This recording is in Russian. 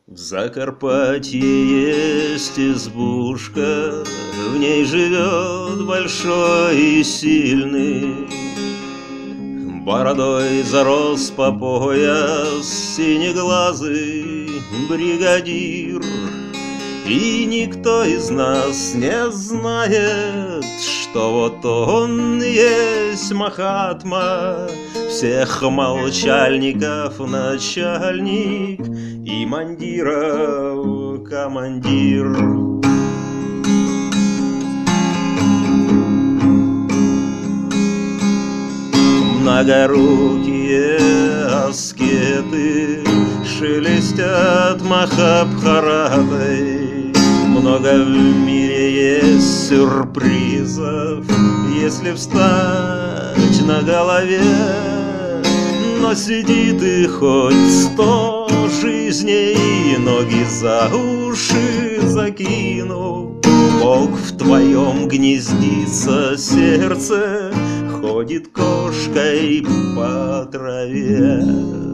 В Закарпатье есть избушка, в ней живет большой и сильный. Бородой зарос по пояс синеглазый бригадир. И никто из нас не знает, что вот он есть Махатма, всех молчальников начальник и мандиров командир. Многорукие аскеты шелестят Махабхаратой. Много в мире есть сюрпризов, если встать на голове. Но сиди ты хоть 100 жизней, ноги за уши закинув. Бог в твоем гнездится сердце, ходит кошкой по траве.